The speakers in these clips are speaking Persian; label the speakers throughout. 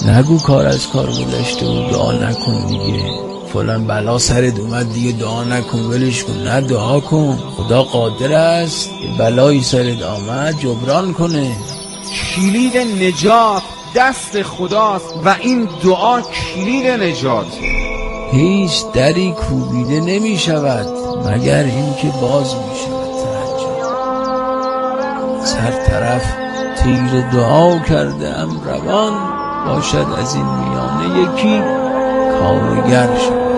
Speaker 1: نگو کار از کار گذشته و دعا نکن دیگه، فلان بلا سرت اومد دیگه دعا نکن ولش کن. نه، دعا کن، خدا قادر است یه بلایی سرت آمد جبران کنه.
Speaker 2: کلید نجات دست خداست و این دعا کلید نجات.
Speaker 1: هیچ دری کوبیده نمی شود مگر این که باز می شود. از هر طرف تیر دعا کرده ام روان، باشد از این میانه یکی کارگر شد.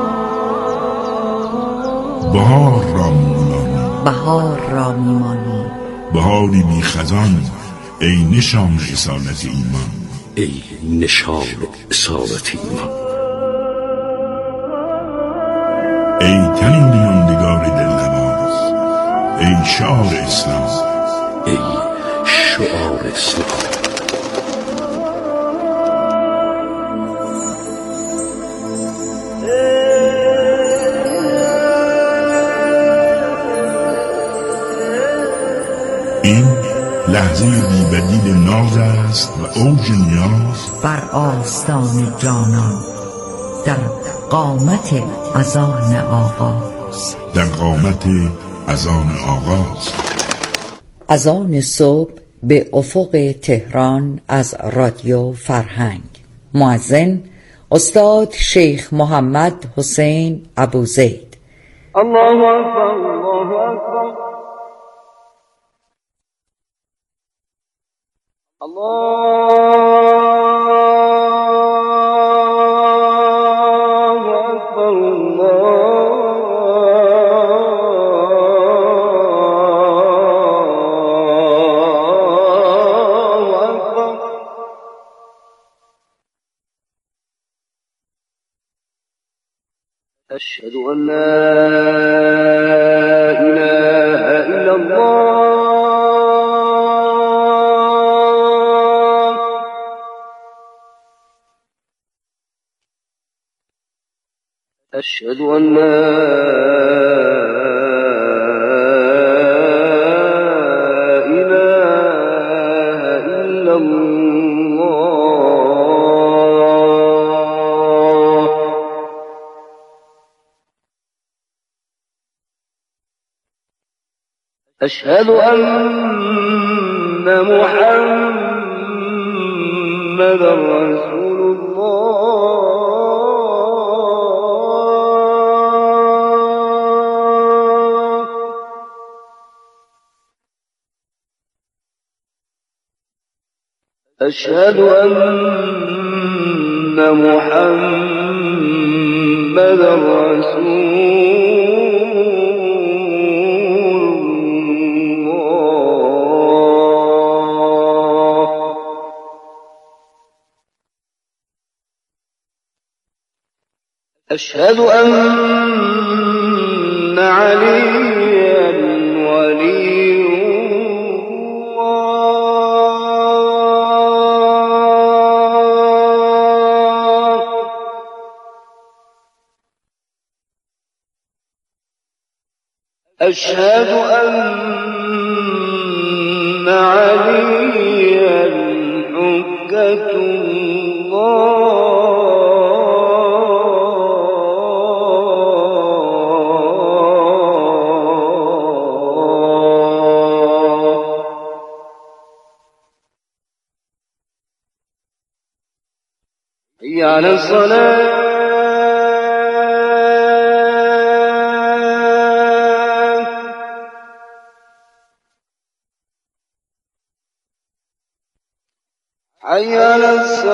Speaker 3: بهار را میمانی،
Speaker 4: بهار را میمانی،
Speaker 3: بهاری بی خزان، ای نشان اصالت ایمان،
Speaker 5: ای نشان اصالت ایمان.
Speaker 3: ای تنین ماندگار دلنواز، ای شعار اسلام،
Speaker 5: ای شعار اسلام.
Speaker 3: این لحظه بی‌بدیل ناز است و اوج نیاز
Speaker 4: بر آستان جانان، در قامت اذان آغاز،
Speaker 3: در قامت اذان آغاز.
Speaker 4: اذان صبح به افق تهران از رادیو فرهنگ. مؤذن استاد شیخ محمد حسین ابوزید.
Speaker 6: الله اکبر، الله اکبر، الله اکبر، الله اکبر. أشهد أن لا إله إلا الله. أشهد أن لا إله إلا الله. أشهد أن محمدا رسول الله. أشهد أن محمدا رسول أشهد أن عليا ولي الله. أشهد أن عليا حجة الله. حي على الصلاة. حي على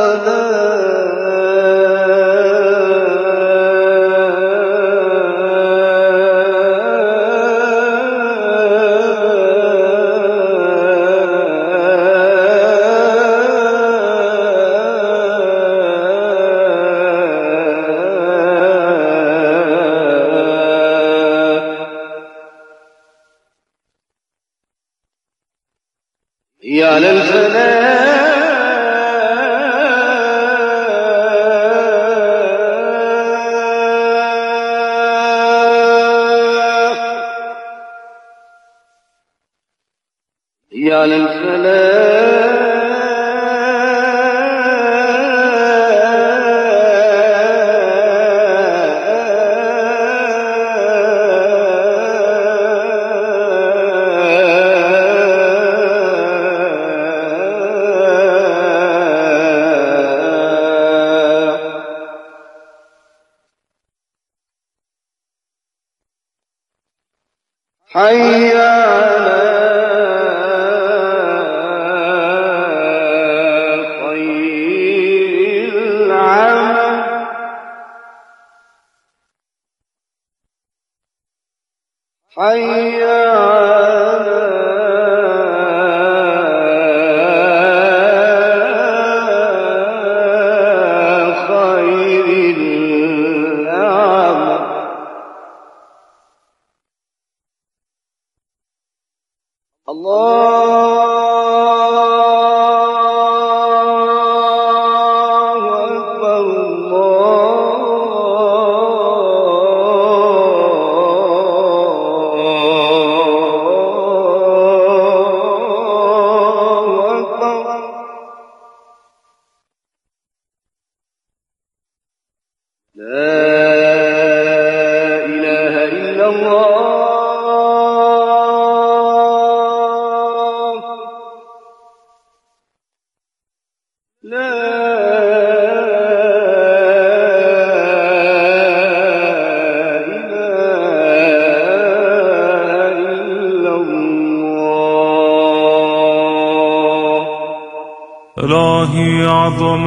Speaker 6: حي على الفلاح. حي على الفلاح. حي على خير العمل حي على خير العمل الله أكبر الله أكبر لا إله إلا الله لا إله إلا الله
Speaker 7: إلهي عظم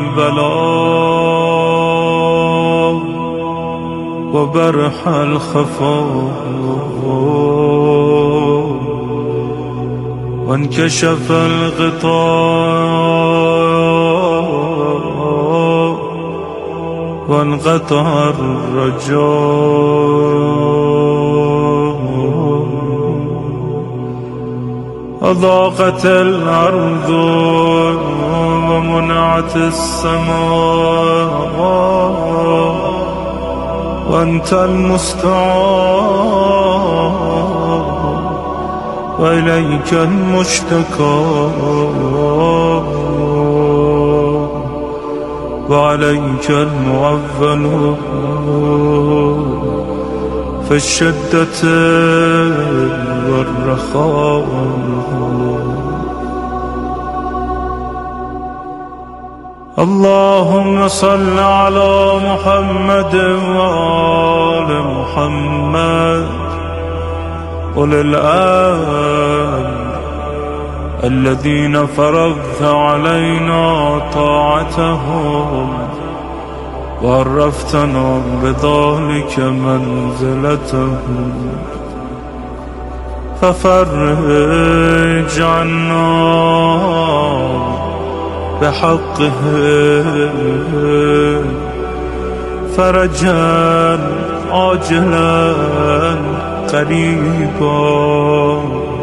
Speaker 7: البلاء وبرح الخفاء وانكشف الغطاء وانقطع الرجاء أضاقت الأرض ومنعت السماء وأنت المستعان وإليك المشتكى وعليك المعول في الشدة والرخاء اللهم صل على محمد وآل محمد أولي الأمر الذين فرضت علينا طاعتهم وعرفتنا بذلك منزلتهم ففرج عنا بحقهم فرجا عاجلا قريبا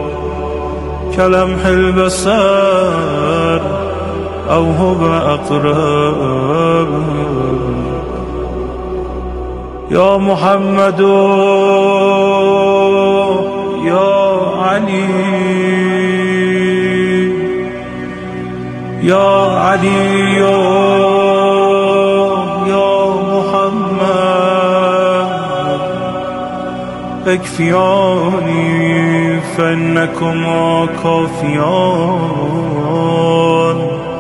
Speaker 7: كلمح البصر أو هو أقرب يا محمد يا علي يا علي يا محمد اكفياني فإنكما كافيان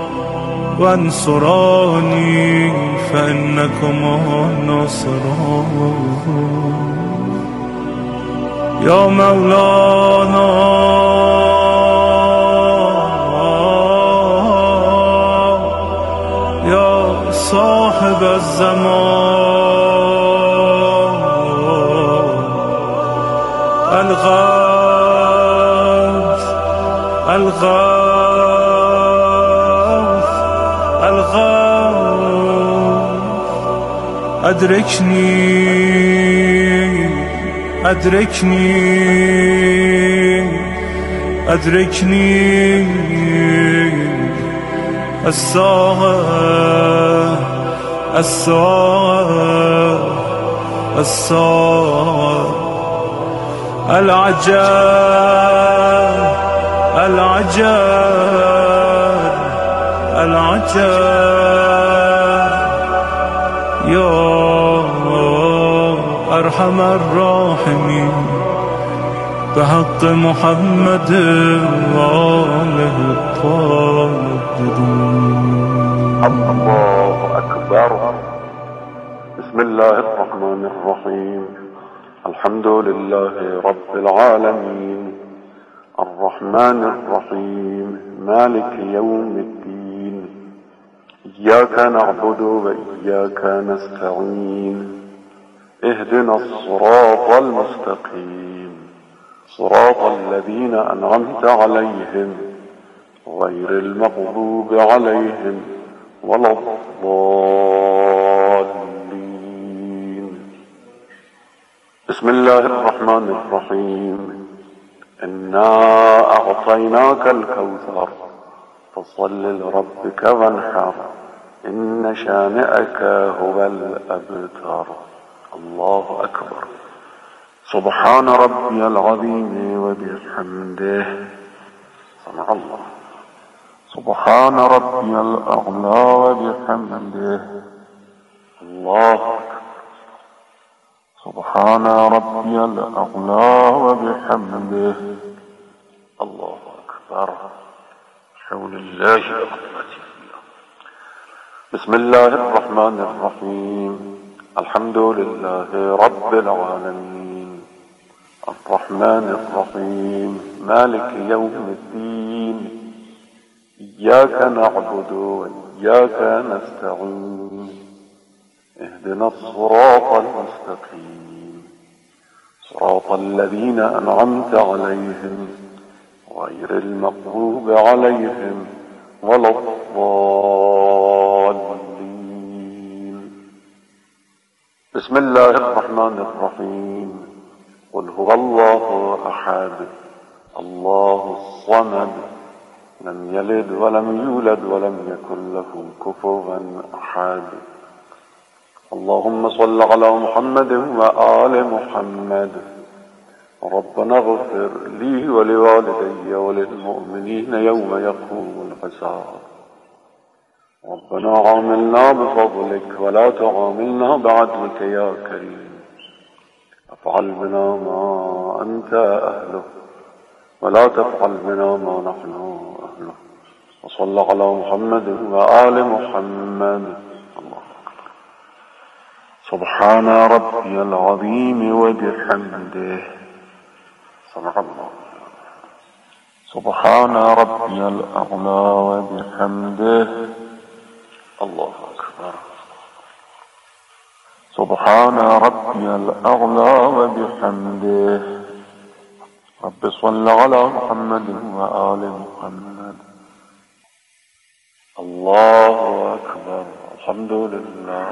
Speaker 7: وانصراني فإنكما ناصران يا مولانا يا صاحب الزمان الغوث الغوث الغوث أدركني أدركني أدركني الساعة الساعة الساعة العجل العجل العجل يا أرحم الراحمين بحق محمد وآله الطاهرين.
Speaker 8: الله أكبر. بسم الله الرحمن الرحيم.
Speaker 6: الحمد لله رب العالمين الرحمن الرحيم مالك يوم الدين إياك نعبد وإياك نستعين اهدنا الصراط المستقيم صراط الذين أنعمت عليهم غير المغضوب عليهم ولا الضالين. بسم الله الرحمن الرحيم. إنا أعطيناك الكوثر فصل لربك وانحر إن شانئك هو الأبتر. الله أكبر. سبحان ربي العظيم وبحمده. سمع الله. سبحان ربي الأعلى وبحمده. الله أكبر. سبحان ربي الأعلى وبحمده. الله أكبر. حول الله وقوته. بسم الله الرحمن الرحيم. الحمد لله رب العالمين الرحمن الرحيم مالك يوم الدين إياك نعبد وإياك نستعين اهدنا الصراط المستقيم صراط الذين أنعمت عليهم غير المغضوب عليهم ولا الضالين. بسم الله الرحمن الرحيم. قل هو الله أحد الله الصمد لم يلد ولم يولد ولم يكن له كفوا أحد. اللهم صل على محمد وآل محمد. ربنا اغفر لي ولوالدي وللمؤمنين يوم يقوم الحساب. ربنا عاملنا بفضلك ولا تعاملنا بعدلك يا كريم. افعل بنا ما أنت أهله ولا تفعل بنا ما نحن أهله. وصل على محمد وآل محمد. الله أكبر. سبحان ربي العظيم وبحمده. سمع الله. سبحان ربي الأعلى وبحمده. الله أكبر. سبحان ربي الأعلى وبحمده. رب صل على محمد وآل محمد. الله أكبر. الحمد لله.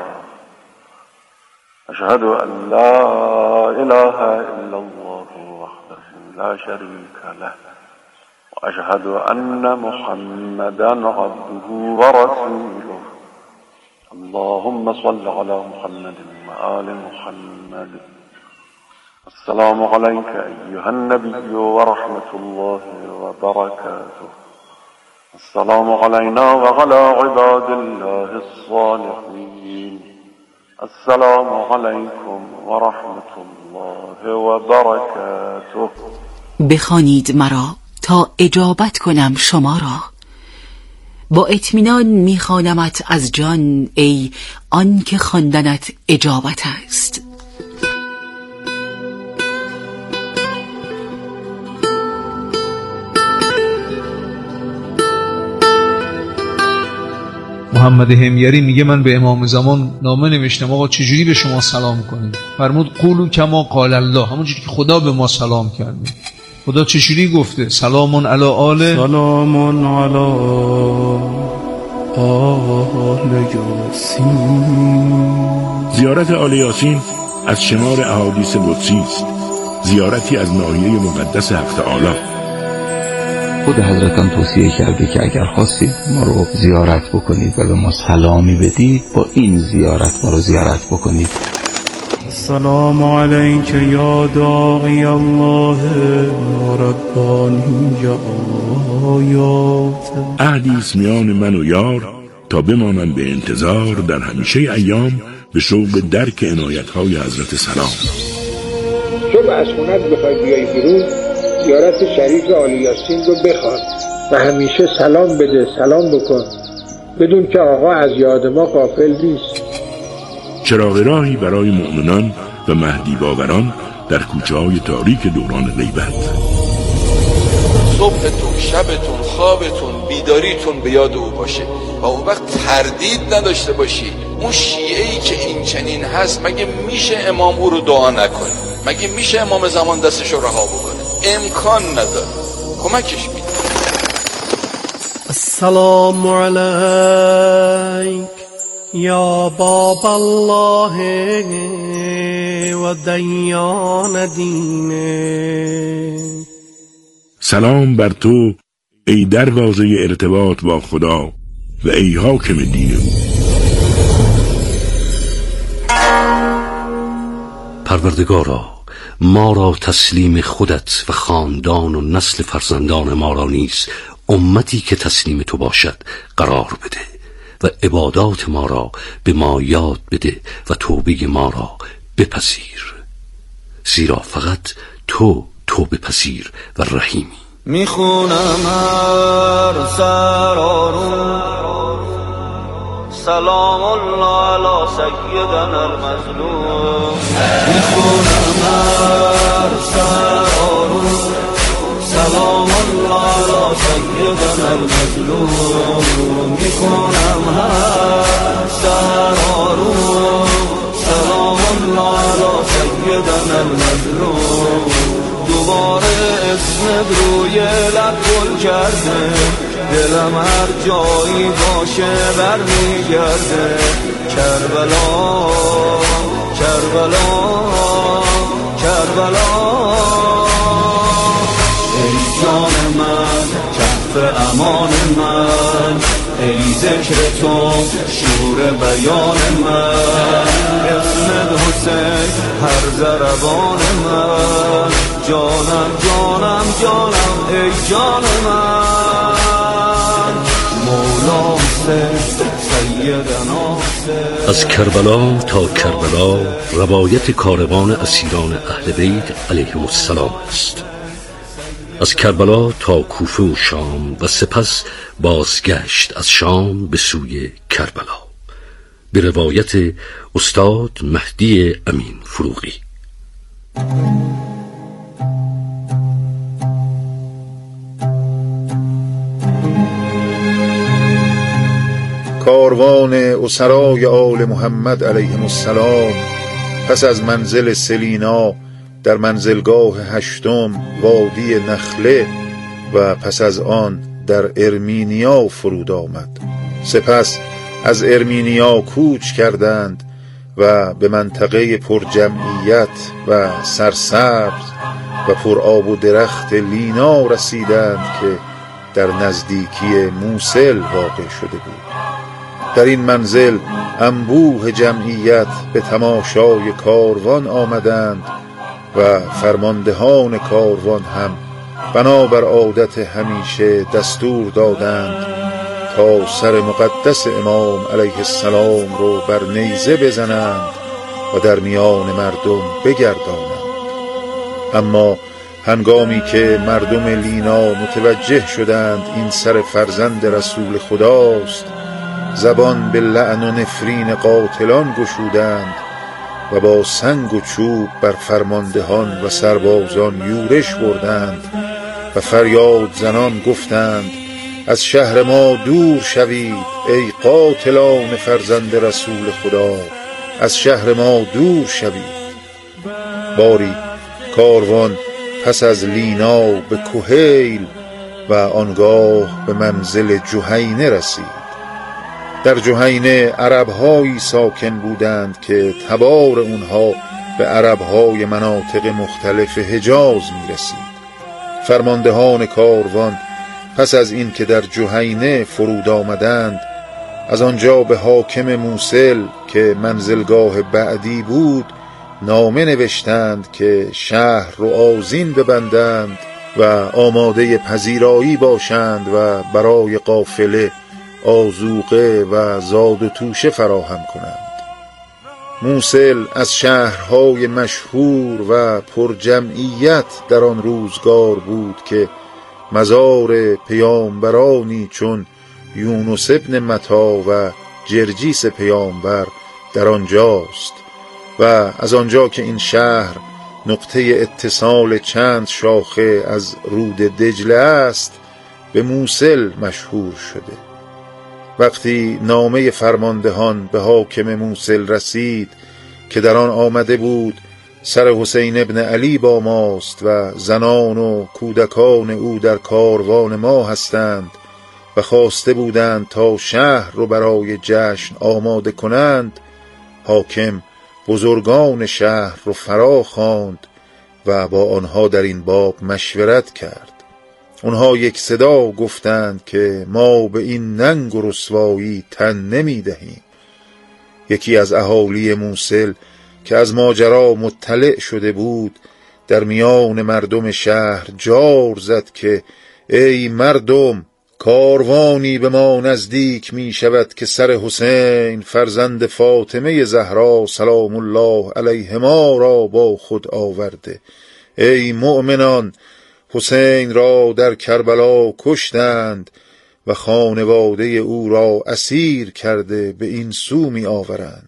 Speaker 6: أشهد أن لا إله إلا الله وحده لا شريك له وأشهد أن محمدا عبده ورسوله. اللهم صل على محمد وآل محمد. السلام عليك أيها النبي ورحمة الله وبركاته. السلام علينا وعلى عباد الله الصالحين. السلام عليكم ورحمة الله وبركاته.
Speaker 8: بخوانید مرا تا اجابت کنم شما را. با اطمینان میخوانمت از جان ای آن که خواندنت اجابت است.
Speaker 9: محمد حمیری میگه من به امام زمان نامه نوشتم آقا چجوری به شما سلام کنیم؟ فرمود قولوا کما قال الله، همونجوری که خدا به ما سلام کرده. خدا چجوری گفته؟ سلام علی آل،
Speaker 7: سلام علی آل یاسین.
Speaker 3: زیارت آل یاسین از شمار احادیث قدسی است، زیارتی از ناحیه مقدس حق تعالی.
Speaker 5: خود حضرتم توصیه کرده که اگر خواستید ما رو زیارت بکنید و به ما سلامی بدید، با این زیارت ما رو زیارت بکنید.
Speaker 7: السلام علیک یا داعی الله ربانی یا آیات.
Speaker 3: عهدی است میان من و یار تا بمانند به انتظار در همیشه ایام به شوق درک عنایت‌های حضرت سلام.
Speaker 10: صبح از خونت بخوای بیای بیرون، زیارت شریف آل یاسین رو بخوان و همیشه سلام بده، سلام بکن، بدون که آقا از یاد ما غافل نیست.
Speaker 3: چراغ راهی برای مؤمنان و مهدی باوران در کوچه‌های تاریک دوران غیبت.
Speaker 11: صبحتون، شبتون، خوابتون، بیداریتون به یاد او باشه و اون وقت تردید نداشته باشی اون شیعه‌ای که این چنین هست مگه میشه امام او رو دعا نکنه؟ مگه میشه امام زمان دستش رو رها بکنه؟ امکان نداره. کمکش میده.
Speaker 12: السلام علیک یا باب الله و دیان دینه.
Speaker 3: سلام بر تو ای دروازه ارتباط با خدا و ای حاکم دین او.
Speaker 13: پروردگارا، ما را تسلیم خودت و خاندان و نسل فرزندان ما را نیز امتی که تسلیم تو باشد قرار بده و عبادات ما را به ما یاد بده و توبه ما را بپذیر، زیرا فقط تو توبه پذیر و رحیمی.
Speaker 14: میخونم هر سرارون سلام الله علی سیدنا المظلوم. میخونم هر سرارون سلام الله علی سیدنا المظلوم. میخونم هر سرارون سلام الله علی سیدنا المظلوم. دوباره اسمت روی لب گل کرده، دلم هر جایی باشه برمیگرده. کربلا کربلا کربلا، ای جان من کف امان من، ای ذکر تو شور بیان من. اسمت حسین هر ضربان من، جانم جانم جانم ای جان من. مولا سیدنا
Speaker 13: از کربلا تا کربلا روایت کاروان اسیران اهل بیت علیهم السلام است. از کربلا تا کوفه و شام و سپس بازگشت از شام به سوی کربلا، به روایت استاد مهدی امین فروغی.
Speaker 15: کاروان اسرای آل محمد علیهم السلام پس از منزل سلینا در منزلگاه هشتم وادی نخله و پس از آن در ارمینیا فرود آمد. سپس از ارمینیا کوچ کردند و به منطقه پر جمعیت و سرسبز و پر آب و درخت لینا رسیدند که در نزدیکی موصل واقع شده بود. در این منزل انبوه جمعیت به تماشای کاروان آمدند و فرماندهان کاروان هم بنابر عادت همیشه دستور دادند تا سر مقدس امام علیه السلام رو بر نیزه بزنند و در میان مردم بگردانند. اما هنگامی که مردم لینا متوجه شدند این سر فرزند رسول خداست، زبان به لعن و نفرین قاتلان گشودند و با سنگ و چوب بر فرماندهان و سربازان یورش بردند و فریاد زنان گفتند از شهر ما دور شوید ای قاتلان فرزند رسول خدا، از شهر ما دور شوید. باری کاروان پس از لینا به کهیل و آنگاه به منزل جهینه رسید. در جهینه عرب‌هایی ساکن بودند که تبار اونها به عرب‌های مناطق مختلف حجاز می‌رسید. فرماندهان کاروان پس از این که در جهینه فرود آمدند، از آنجا به حاکم موصل که منزلگاه بعدی بود نامه نوشتند که شهر رو آذین ببندند و آماده پذیرایی باشند و برای قافله آذوقه و زاد و توشه فراهم کنند. موصل از شهرهای مشهور و پر جمعیت در آن روزگار بود که مزار پیامبرانی چون یونس ابن متی و جرجیس پیامبر در آنجاست و از آنجا که این شهر نقطه اتصال چند شاخه از رود دجله است به موصل مشهور شده. وقتی نامه فرماندهان به حاکم موصل رسید که در آن آمده بود سر حسین ابن علی با ماست و زنان و کودکان او در کاروان ما هستند و خواسته بودند تا شهر رو برای جشن آماده کنند، حاکم بزرگان شهر رو فرا خواند و با آنها در این باب مشورت کرد. اونها یک صدا گفتند که ما به این ننگ و رسوایی تن نمی دهیم. یکی از اهالی موصل که از ماجرا مطلع شده بود در میان مردم شهر جار زد که ای مردم، کاروانی به ما نزدیک می شود که سر حسین فرزند فاطمه زهرا سلام الله علیهما را با خود آورده. ای مؤمنان، حسین را در کربلا کشتند و خانواده او را اسیر کرده به این سو می آورند.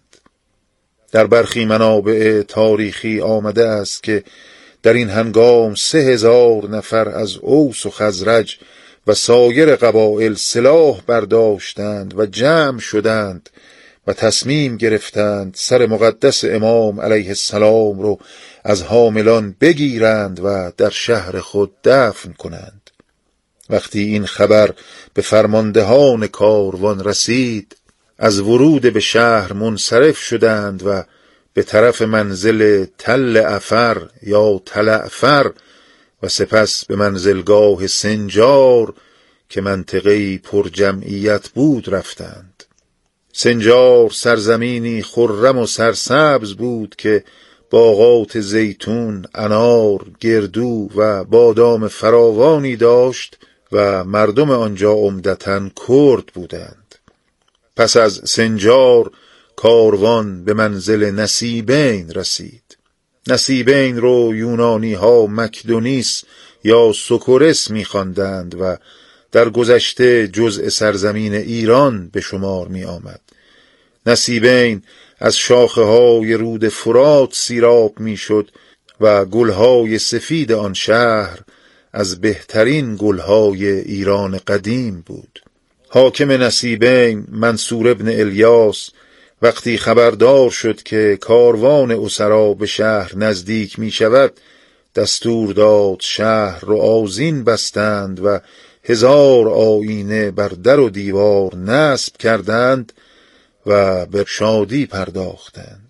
Speaker 15: در برخی منابع تاریخی آمده است که در این هنگام 3000 نفر از اوس و خزرج و سایر قبایل سلاح برداشتند و جمع شدند و تصمیم گرفتند سر مقدس امام علیه السلام رو از حاملان بگیرند و در شهر خود دفن کنند. وقتی این خبر به فرماندهان کاروان رسید، از ورود به شهر منصرف شدند و به طرف منزل تل افر یا تل افر و سپس به منزلگاه سنجار که منطقه‌ای پر جمعیت بود رفتند. سنجار سرزمینی خرم و سرسبز بود که باغات زیتون، انار، گردو و بادام فراوانی داشت و مردم آنجا عمدتاً کرد بودند. پس از سنجار کاروان به منزل نصیبین رسید. نصیبین رو یونانی ها مکدونیس یا سوکورس می خواندند و در گذشته جزء سرزمین ایران به شمار می آمد. نصیبین از شاخه های رود فرات سیراب می شد و گلهای سفید آن شهر از بهترین گلهای ایران قدیم بود. حاکم نصیبین منصور ابن الیاس وقتی خبردار شد که کاروان اسرا به شهر نزدیک می شود، دستور داد شهر رو آذین بستند و 1000 آیینه بر در و دیوار نصب کردند و به شادی پرداختند.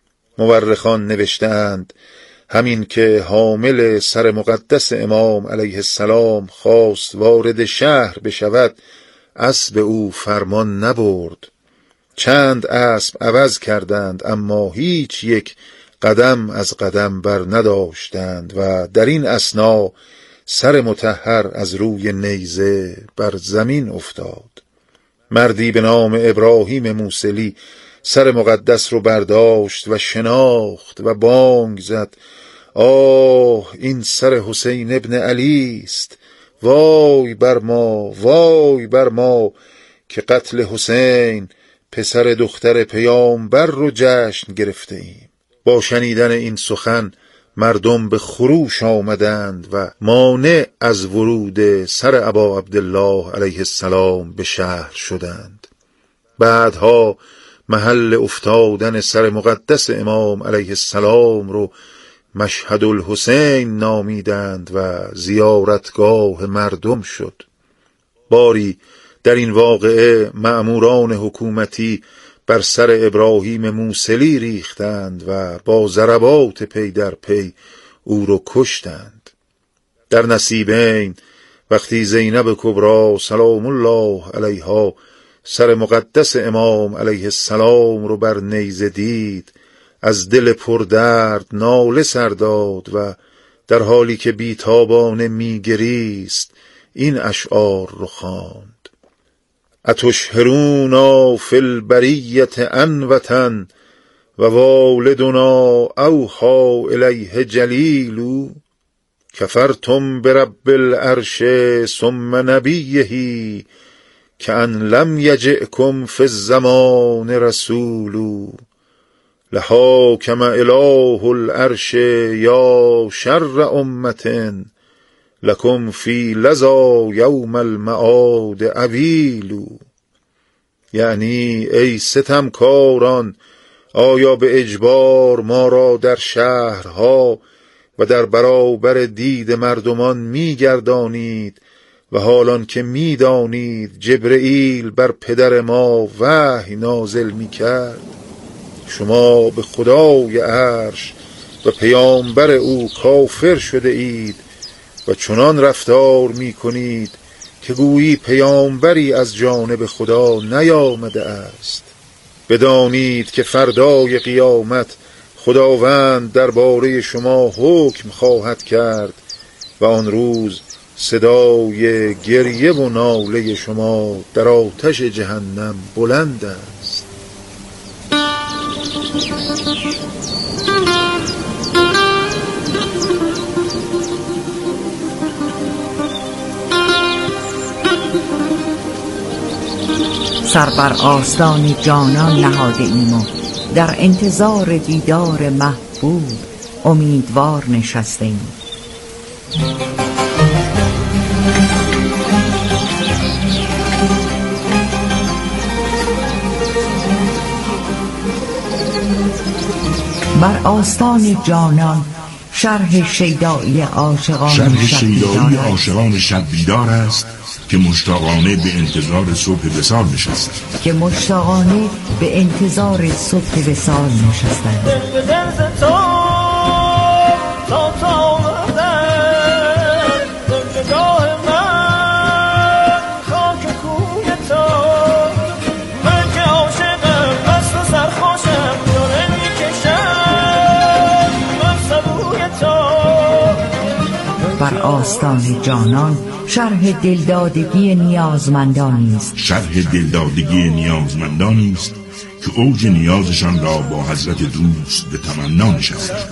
Speaker 15: مورخان نوشتند همین که حامل سر مقدس امام علیه السلام خواست وارد شهر بشود، اسب او فرمان نبرد. چند اسب عوض کردند اما هیچ یک قدم از قدم بر نداشتند و در این اثنا سر مطهر از روی نیزه بر زمین افتاد. مردی به نام ابراهیم موصلی سر مقدس رو برداشت و شناخت و بانگ زد آه این سر حسین ابن علی است، وای بر ما، وای بر ما که قتل حسین پسر دختر پیامبر رو جشن گرفته ایم. با شنیدن این سخن مردم به خروش آمدند و مانع از ورود سر ابا عبدالله علیه السلام به شهر شدند. بعدها محل افتادن سر مقدس امام علیه السلام رو مشهد الحسین نامیدند و زیارتگاه مردم شد. باری در این واقعه مأموران حکومتی بر سر ابراهیم موصلی ریختند و با ضربات پی در پی او رو کشتند. در نصیبین وقتی زینب کبری سلام الله علیها سر مقدس امام علیه السلام رو بر نیزه دید، از دل پردرد ناله سر داد و در حالی که بیتابانه میگریست این اشعار رو خواند: اتشهرونا فی البریت انوة و والدنا اوحی الیه جلیل، کفرتم برب العرش ثم نبیه کأن لم یجئکم فی الزمان رسول، لحاکم اله العرش یا شر امة لکم فی لذا یوم المعاد عویل. یعنی ای ستمکاران، آیا به اجبار ما را در شهرها و در برابر دید مردمان می‌گردانید و حالان که می‌دانید جبرئیل بر پدر ما وحی نازل می‌کرد؟ شما به خدای عرش و پیامبر او کافر شده اید و چنان رفتار می‌کنید که گویی پیامبری از جانب خدا نیامده است. بدانید که فردای قیامت خداوند درباره شما حکم خواهد کرد و آن روز صدای گریه و ناله شما در آتش جهنم بلند است.
Speaker 4: سر بر آستان جانان نهاده ایم و در انتظار دیدار محبوب امیدوار نشسته ایم. بر آستان جانان شرح شیدایی عاشقان شب بیدار
Speaker 3: است که مشتاقانه به انتظار صبح وصال نشستند.
Speaker 4: بر آستان جانان شرح دلدادگی نیازمندانی است
Speaker 3: که اوج نیازشان را با حضرت دوست به تمنا نشستند.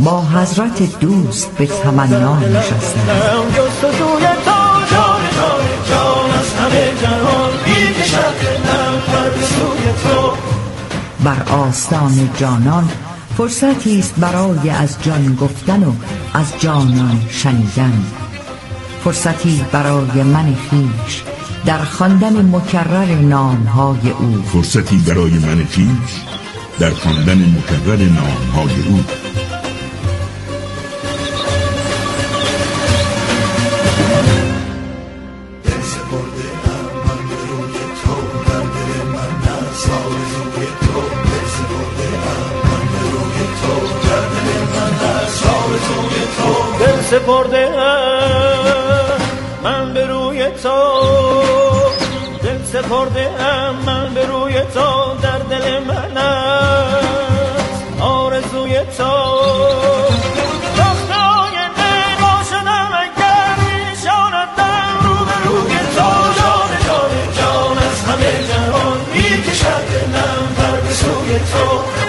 Speaker 4: بر آستان جانان فرصتی است برای از جان گفتن و از جانان شنیدن. فرصتی برای من خویش در خواندن مکرر نامهای او.
Speaker 12: سپرده من به روی تو، دل سپرده من به روی تو، در دل من است آرزوی تو. وقتای نیما شدم اگر میشاندم رو به روی تو، جان جان جان از همه جهان میکشد دلم پر به سوی تو.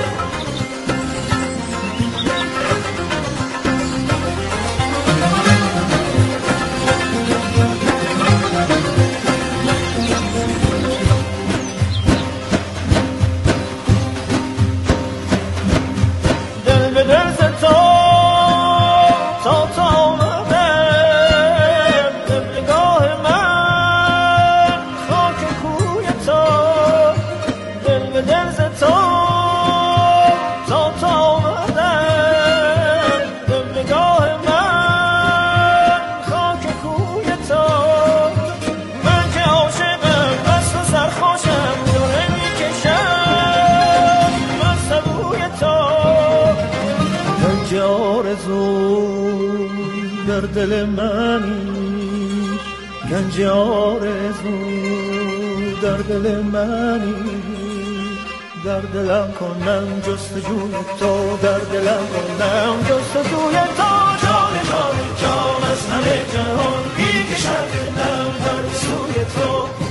Speaker 12: در دل منی، گنج آرزو در دل منی، در دلم کنم جستجوی تو، در دلم کنم جستجوی تو. جان جان جان از همه جهان میکشد دلم پر به سوی تو.